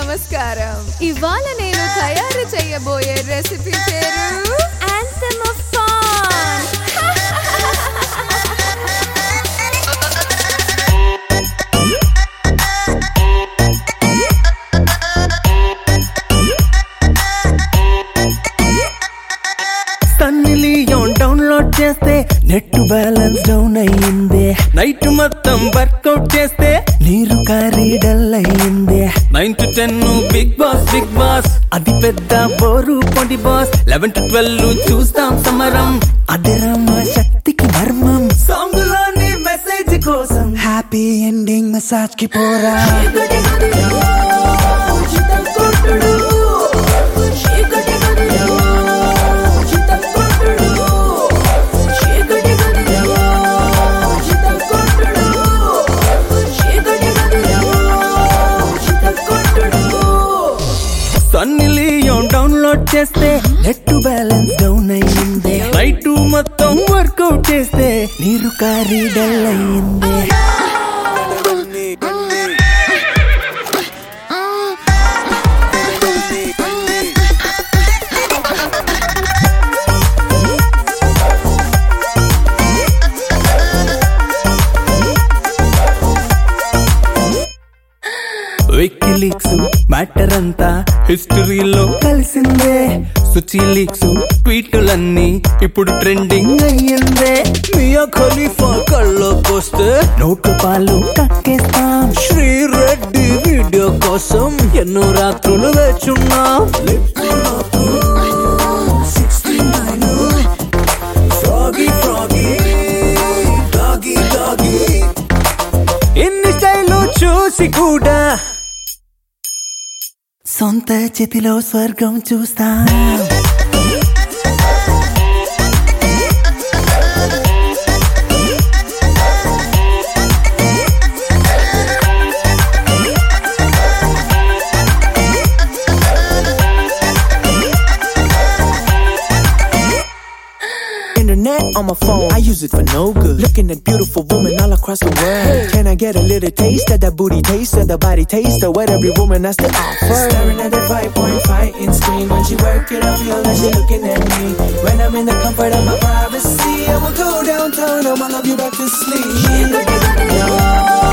నమస్కారం. ఇవాళ నేను తయారు చేయబోయే రెసిపీ పేరు Anthem of Fun. డౌన్లోడ్ చేస్తే నెట్ బ్యాలెన్స్ డౌన్ అయ్యిందే. నైట్ మొత్తం వర్కౌట్ చేస్తే నీరు కారి డల్ అయ్యిందే. 9 to 10 బిగ్ బాస్ అది పెద్ద బోరు పొండి బాస్. 11 to 12 చూస్తాం సమరం, అదిరా మా శక్తికి మర్మం. సాంగ్ లోని మెసేజ్ కోసం హ్యాపీ ఎండింగ్ మసాజ్ కి పోరా. సన్నీ లియోన్ డౌన్లోడ్ చేస్తే నెట్ బ్యాలెన్స్ డౌన్ అయ్యిందే. నైట్ మొత్తం వర్కౌట్ చేస్తే నీరు కారి డల్ అయ్యిందే. వికీలీక్స్ మ్యాటర్ అంతా హిస్టరీలో కలిసిందే. సుచి లీక్స్ ట్వీటులన్నీ ఇప్పుడు ట్రెండింగ్ అయ్యిందే. మియా ఖలీఫా కళ్ళకొస్తే నోటు పాలు కక్కేస్తాం. శ్రీరెడ్డి వీడియో కోసం ఎన్నో రాత్రులు వేచున్నాం. ఎన్ని స్టైలు చూసి కూడా సొంత చేతిలో స్వర్గం చూస్తా. On my phone, I use it for no good. Looking at beautiful women all across the world. Can I get a little taste of that booty taste of the body taste of what every woman has to offer? Staring at that 5.5 inch screen. When she work it, I feel like she looking at me. When I'm in the comfort of my privacy, I will go downtown, I'ma love you back to sleep.